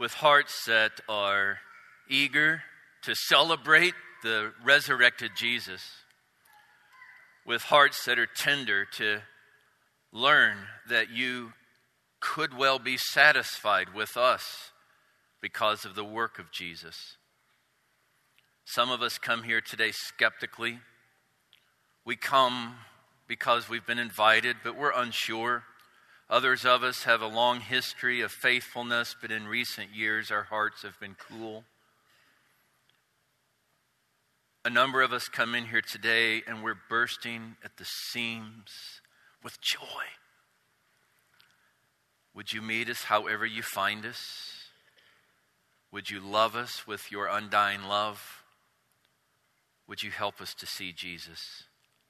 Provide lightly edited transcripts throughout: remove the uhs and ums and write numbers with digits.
with hearts that are eager to celebrate the resurrected Jesus, with hearts that are tender to learn that you could well be satisfied with us because of the work of Jesus. Some of us come here today skeptically. We come because we've been invited, but we're unsure. Others of us have a long history of faithfulness, but in recent years our hearts have been cool. A number of us come in here today and we're bursting at the seams with joy. Would you meet us however you find us? Would you love us with your undying love? Would you help us to see Jesus?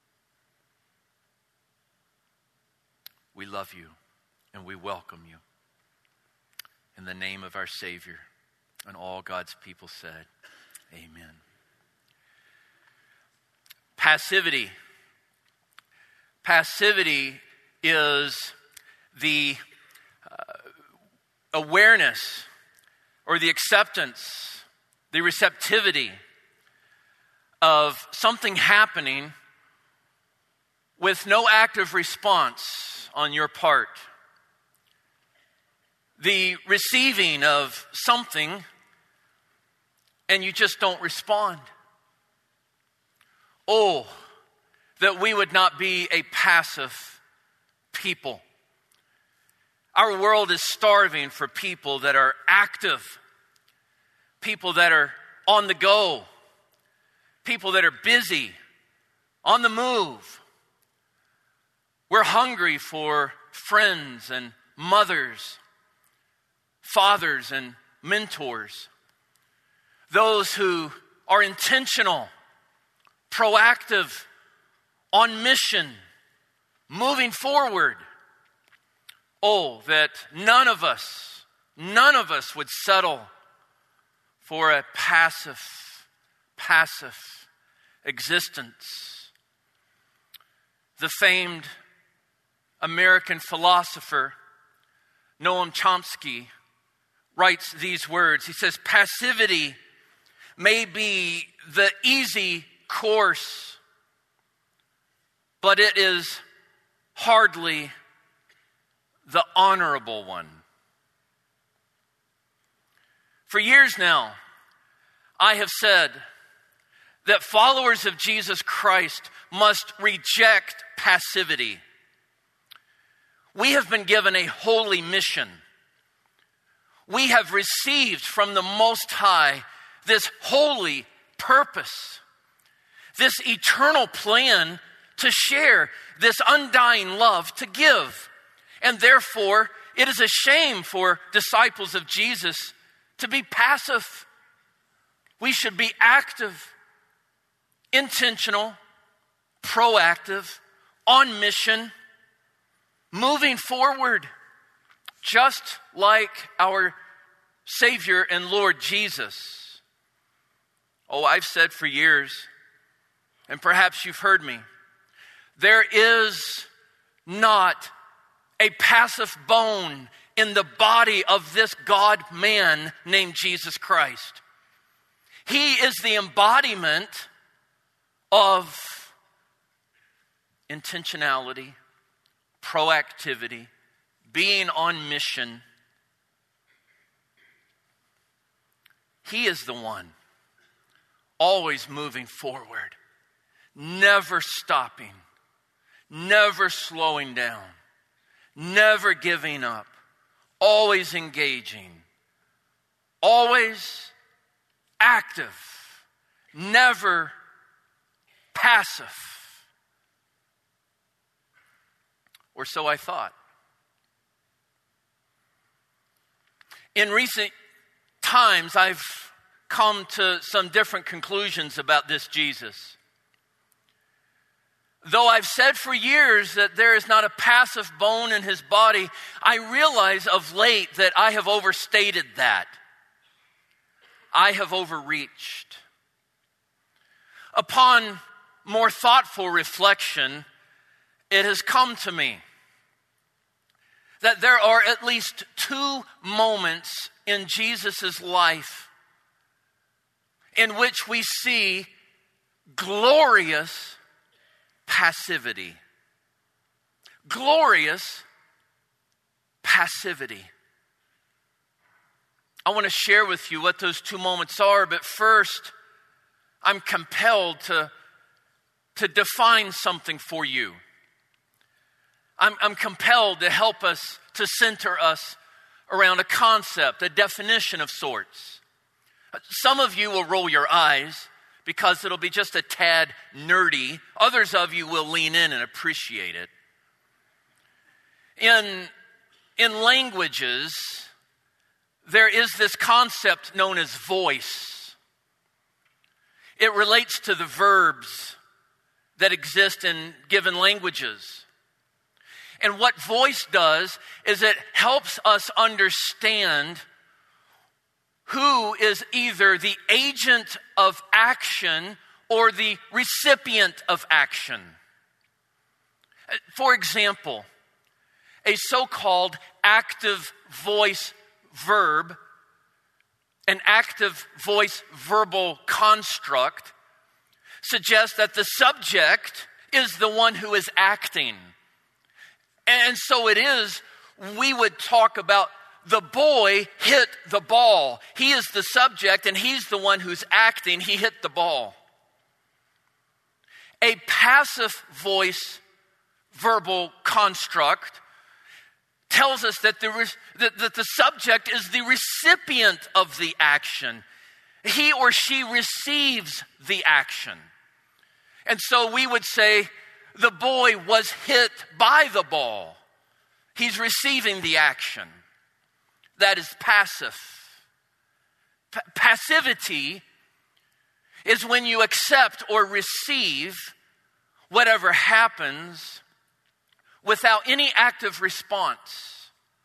We love you and we welcome you. In the name of our Savior, and all God's people said, amen. Passivity. Passivity is the awareness or the acceptance, the receptivity of something happening with no active response on your part. The receiving of something and you just don't respond. Oh, that we would not be a passive people. Our world is starving for people that are active, people that are on the go, people that are busy, on the move. We're hungry for friends and mothers, fathers and mentors, those who are intentional, proactive, on mission, moving forward. Oh, that none of us would settle for a passive existence. The famed American philosopher Noam Chomsky writes these words. He says, passivity may be the easy course, but it is hardly the honorable one. For years now, I have said that followers of Jesus Christ must reject passivity. We have been given a holy mission. We have received from the Most High this holy purpose, this eternal plan to share this undying love, to give. And therefore, it is a shame for disciples of Jesus to be passive. We should be active, intentional, proactive, on mission, moving forward, just like our Savior and Lord Jesus. Oh, I've said for years, and perhaps you've heard me, there is not a passive bone in the body of this God-man named Jesus Christ. He is the embodiment of intentionality, proactivity, being on mission. He is the one always moving forward, never stopping, never slowing down, never giving up, always engaging, always active, never passive. Or so I thought. In recent times, I've come to some different conclusions about this Jesus. Though I've said for years that there is not a passive bone in his body, I realize of late that I have overstated that. I have overreached. Upon more thoughtful reflection, it has come to me that there are at least two moments in Jesus' life in which we see glorious passivity. Glorious passivity. I want to share with you what those two moments are, but first, I'm compelled to define something for you. I'm compelled to help us, to center us around a concept, a definition of sorts. Some of you will roll your eyes because it'll be just a tad nerdy. Others of you will lean in and appreciate it. In languages, there is this concept known as voice. It relates to the verbs that exist in given languages. And what voice does is it helps us understand who is either the agent of action or the recipient of action. For example, a so-called active voice verb, an active voice verbal construct, suggests that the subject is the one who is acting. And so it is, we would talk about the boy hit the ball. He is the subject and he's the one who's acting. He hit the ball. A passive voice verbal construct tells us that the subject is the recipient of the action. He or she receives the action. And so we would say, the boy was hit by the ball. He's receiving the action. That is passive. Passivity is when you accept or receive whatever happens without any active response.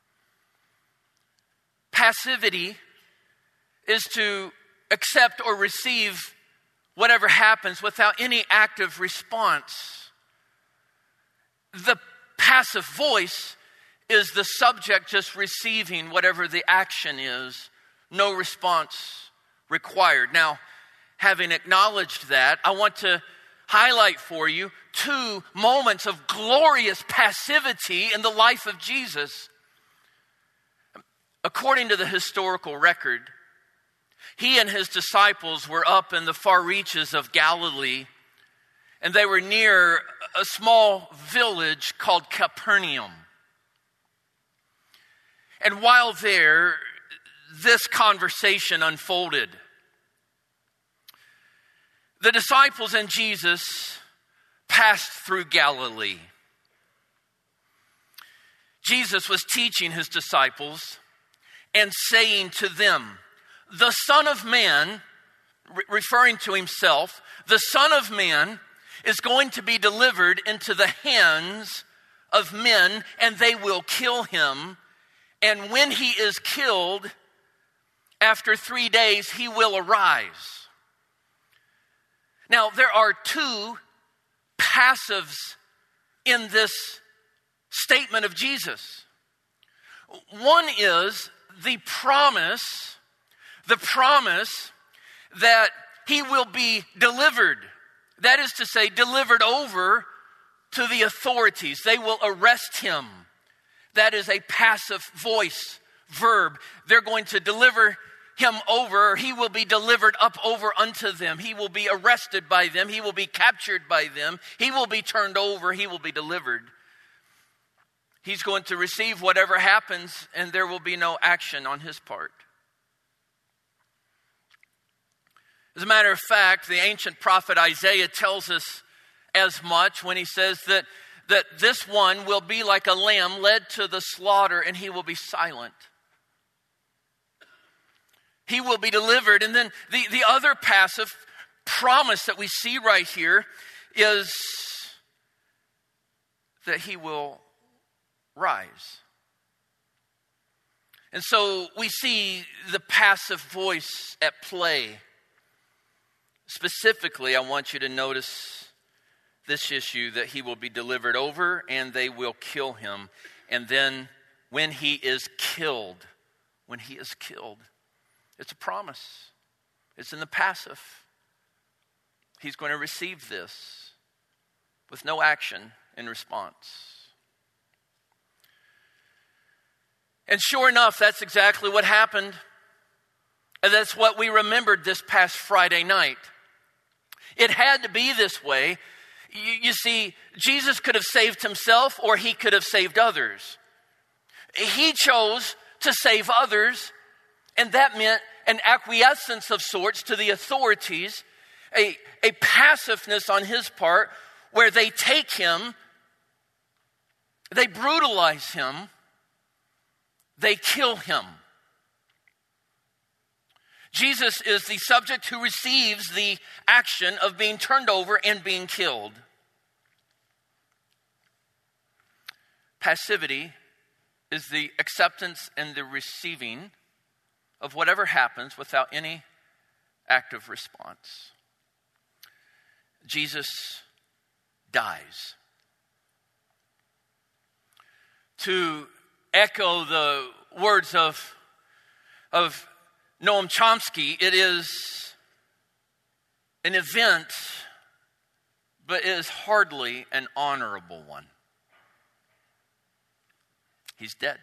Passivity is to accept or receive whatever happens without any active response. The passive voice is the subject just receiving whatever the action is, no response required. Now, having acknowledged that, I want to highlight for you two moments of glorious passivity in the life of Jesus. According to the historical record, he and his disciples were up in the far reaches of Galilee, and they were near a small village called Capernaum. And while there, this conversation unfolded. The disciples and Jesus passed through Galilee. Jesus was teaching his disciples and saying to them, the Son of Man, referring to himself, the Son of Man is going to be delivered into the hands of men, and they will kill him. And when he is killed, after 3 days, he will arise. Now, there are two passives in this statement of Jesus. One is the promise that he will be delivered. That is to say, delivered over to the authorities. They will arrest him. That is a passive voice verb. They're going to deliver him over, or he will be delivered up over unto them. He will be arrested by them. He will be captured by them. He will be turned over. He will be delivered. He's going to receive whatever happens, and there will be no action on his part. As a matter of fact, the ancient prophet Isaiah tells us as much when he says that this one will be like a lamb led to the slaughter, and he will be silent. He will be delivered. And then the other passive promise that we see right here is that he will rise. And so we see the passive voice at play. Specifically, I want you to notice this issue that he will be delivered over and they will kill him. And then when he is killed. When he is killed. It's a promise. It's in the passive. He's going to receive this with no action in response. And sure enough, that's exactly what happened. And that's what we remembered this past Friday night. It had to be this way. You see, Jesus could have saved himself or he could have saved others. He chose to save others, and that meant an acquiescence of sorts to the authorities, a passiveness on his part where they take him, they brutalize him, they kill him. Jesus is the subject who receives the action of being turned over and being killed. Passivity is the acceptance and the receiving of whatever happens without any active response. Jesus dies. To echo the words of Noam Chomsky, it is an event, but it is hardly an honorable one. He's dead.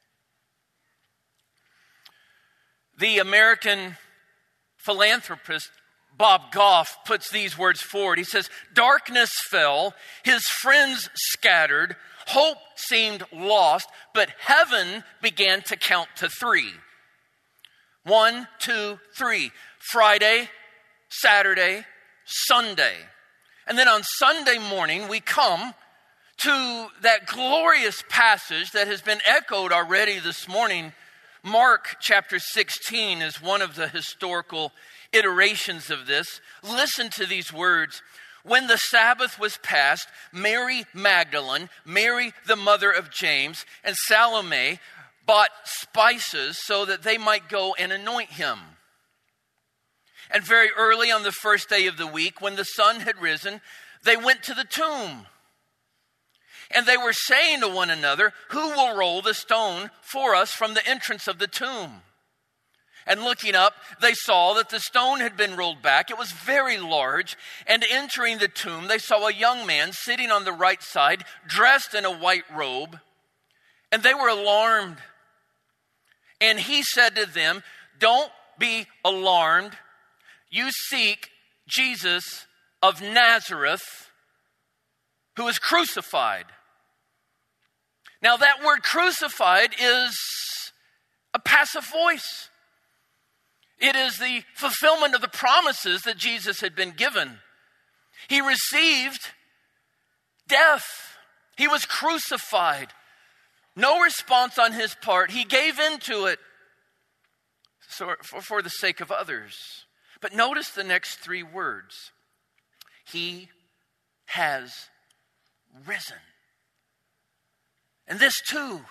The American philanthropist Bob Goff puts these words forward. He says, "Darkness fell, his friends scattered, hope seemed lost, but heaven began to count to 3. 1, 2, 3. Friday, Saturday, Sunday. And then on Sunday morning, we come to that glorious passage that has been echoed already this morning. Mark chapter 16 is one of the historical iterations of this. Listen to these words. When the Sabbath was past, Mary Magdalene, Mary the mother of James, and Salome bought spices so that they might go and anoint him. And very early on the first day of the week, when the sun had risen, they went to the tomb. And they were saying to one another, who will roll the stone for us from the entrance of the tomb? And looking up, they saw that the stone had been rolled back. It was very large. And entering the tomb, they saw a young man sitting on the right side, dressed in a white robe. And they were alarmed. And he said to them, don't be alarmed. You seek Jesus of Nazareth, who was crucified. Now that word crucified is a passive voice. It is the fulfillment of the promises that Jesus had been given. He received death. He was crucified. No response on his part. He gave into it for the sake of others. But notice the next 3 words. He has risen. And this too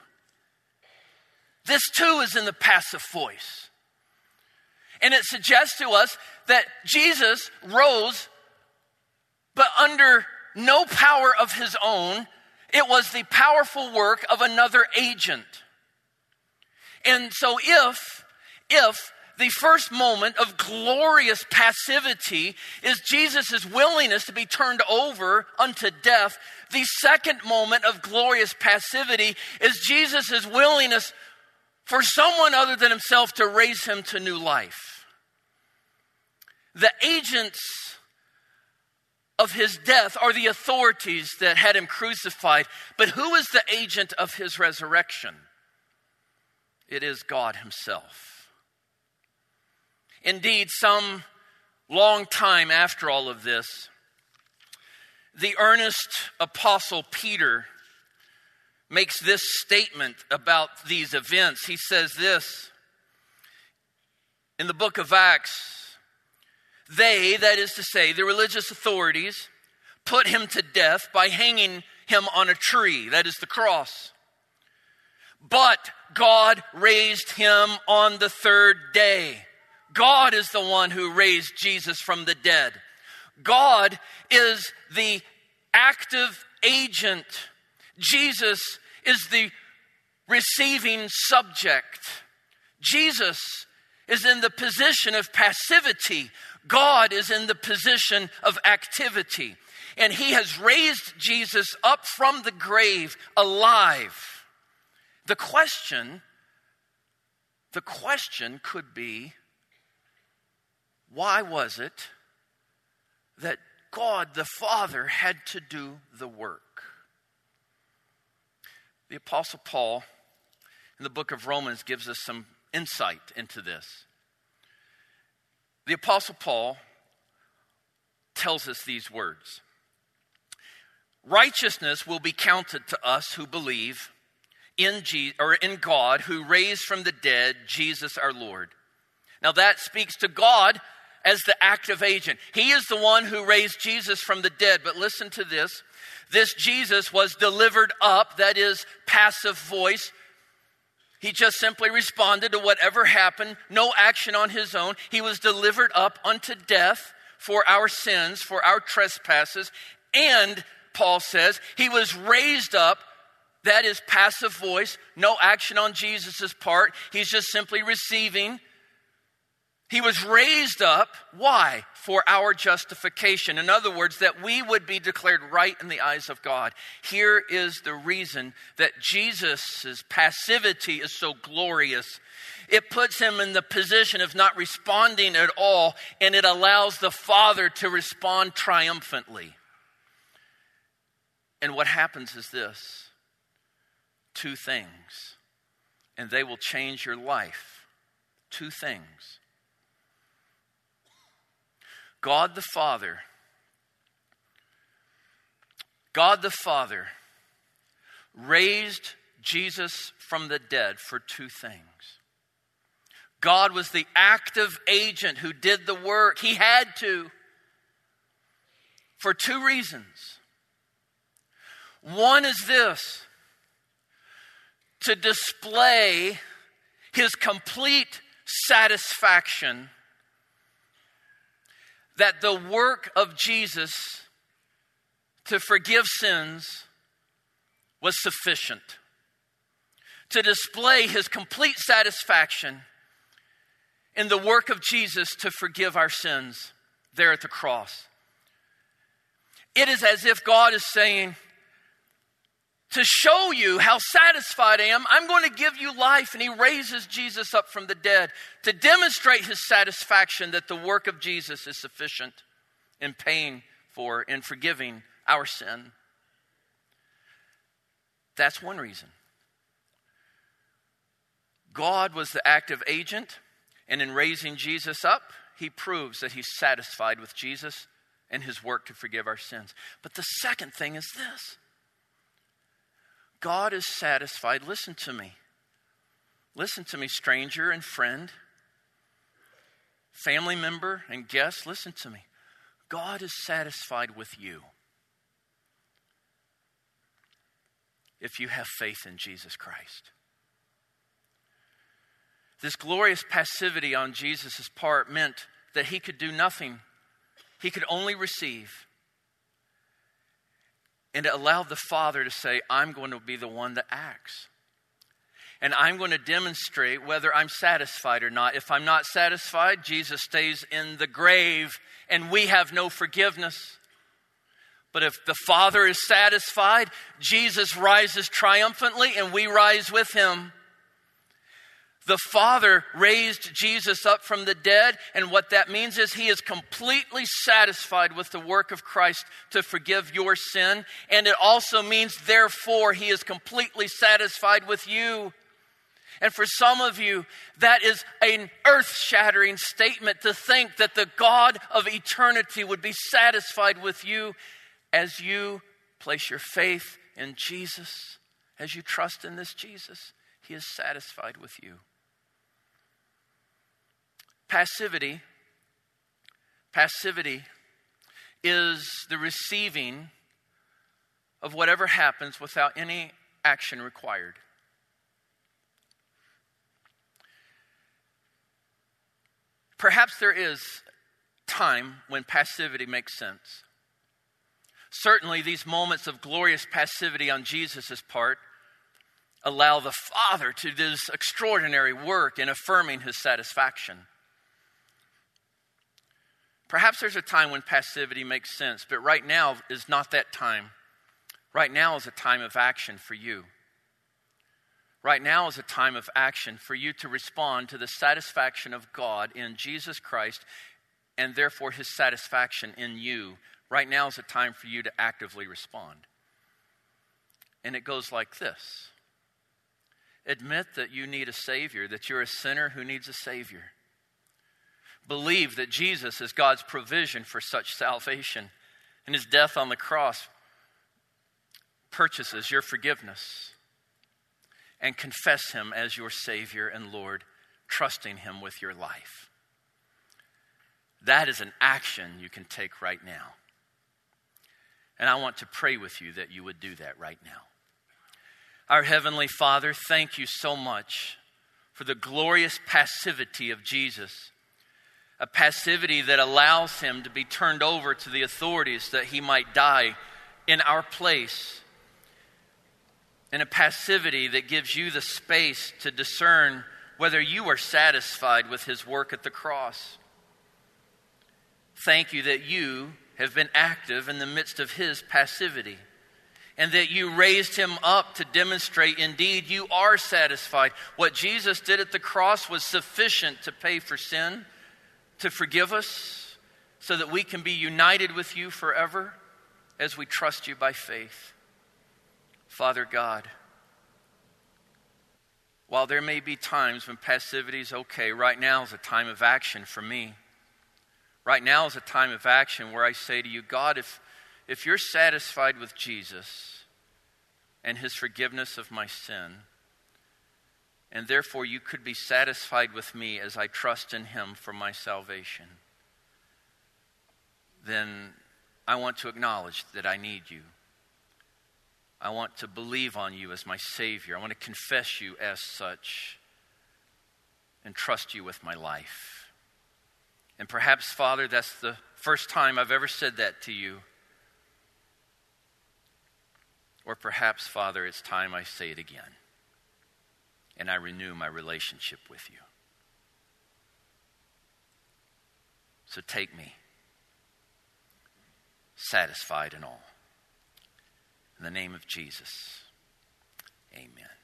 is in the passive voice. And it suggests to us that Jesus rose, but under no power of his own. It was the powerful work of another agent. And so if the first moment of glorious passivity is Jesus' willingness to be turned over unto death, the second moment of glorious passivity is Jesus' willingness for someone other than himself to raise him to new life. The agents of his death are the authorities that had him crucified. But who is the agent of his resurrection? It is God himself. Indeed, some long time after all of this, the earnest apostle Peter makes this statement about these events. He says this in the book of Acts. They, that is to say, the religious authorities, put him to death by hanging him on a tree, that is the cross. But God raised him on the 3rd day. God is the one who raised Jesus from the dead. God is the active agent. Jesus is the receiving subject. Jesus is in the position of passivity. God is in the position of activity. And he has raised Jesus up from the grave alive. The question could be, why was it that God the Father had to do the work? The Apostle Paul in the book of Romans gives us some insight into this. The Apostle Paul tells us these words: righteousness will be counted to us who believe in God, who raised from the dead Jesus our Lord. Now that speaks to God as the active agent. He is the one who raised Jesus from the dead. But listen to this. This Jesus was delivered up, that is passive voice. He just simply responded to whatever happened, no action on his own. He was delivered up unto death for our sins, for our trespasses. And Paul says he was raised up, that is passive voice, no action on Jesus' part. He's just simply receiving. He was raised up, why? For our justification. In other words, that we would be declared right in the eyes of God. Here is the reason that Jesus' passivity is so glorious. It puts him in the position of not responding at all, and it allows the Father to respond triumphantly. And what happens is this: two things, and they will change your life. Two things. God the Father raised Jesus from the dead for two things. God was the active agent who did the work. He had to, for two reasons. One is this: to display his complete satisfaction that the work of Jesus to forgive sins was sufficient. To display his complete satisfaction in the work of Jesus to forgive our sins there at the cross. It is as if God is saying, to show you how satisfied I am, I'm going to give you life. And he raises Jesus up from the dead to demonstrate his satisfaction that the work of Jesus is sufficient in paying for and forgiving our sin. That's one reason. God was the active agent, and in raising Jesus up, he proves that he's satisfied with Jesus and his work to forgive our sins. But the second thing is this: God is satisfied. Listen to me. Listen to me, stranger and friend, family member and guest. Listen to me. God is satisfied with you if you have faith in Jesus Christ. This glorious passivity on Jesus' part meant that he could do nothing. He could only receive. And it allowed the Father to say, I'm going to be the one that acts. And I'm going to demonstrate whether I'm satisfied or not. If I'm not satisfied, Jesus stays in the grave and we have no forgiveness. But if the Father is satisfied, Jesus rises triumphantly and we rise with him. The Father raised Jesus up from the dead, and what that means is he is completely satisfied with the work of Christ to forgive your sin. And it also means, therefore, he is completely satisfied with you. And for some of you, that is an earth-shattering statement, to think that the God of eternity would be satisfied with you as you place your faith in Jesus, as you trust in this Jesus. He is satisfied with you. Passivity is the receiving of whatever happens without any action required. Perhaps there is time when passivity makes sense. Certainly these moments of glorious passivity on Jesus' part allow the Father to do this extraordinary work in affirming his satisfaction. Perhaps there's a time when passivity makes sense, but right now is not that time. Right now is a time of action for you. Right now is a time of action for you to respond to the satisfaction of God in Jesus Christ, and therefore his satisfaction in you. Right now is a time for you to actively respond. And it goes like this. Admit that you need a Savior, that you're a sinner who needs a Savior. Believe that Jesus is God's provision for such salvation, and his death on the cross purchases your forgiveness. And confess him as your Savior and Lord, trusting him with your life. That is an action you can take right now. And I want to pray with you that you would do that right now. Our Heavenly Father, thank you so much for the glorious passivity of Jesus. A passivity that allows him to be turned over to the authorities that he might die in our place. And a passivity that gives you the space to discern whether you are satisfied with his work at the cross. Thank you that you have been active in the midst of his passivity, and that you raised him up to demonstrate indeed you are satisfied. What Jesus did at the cross was sufficient to pay for sin, to forgive us, so that we can be united with you forever as we trust you by faith. Father God, while there may be times when passivity is okay, right now is a time of action for me. Right now is a time of action where I say to you, God, if you're satisfied with Jesus and his forgiveness of my sin, and therefore you could be satisfied with me as I trust in him for my salvation, then I want to acknowledge that I need you. I want to believe on you as my Savior. I want to confess you as such and trust you with my life. And perhaps, Father, that's the first time I've ever said that to you. Or perhaps, Father, it's time I say it again and I renew my relationship with you. So take me, satisfied in all. In the name of Jesus, amen.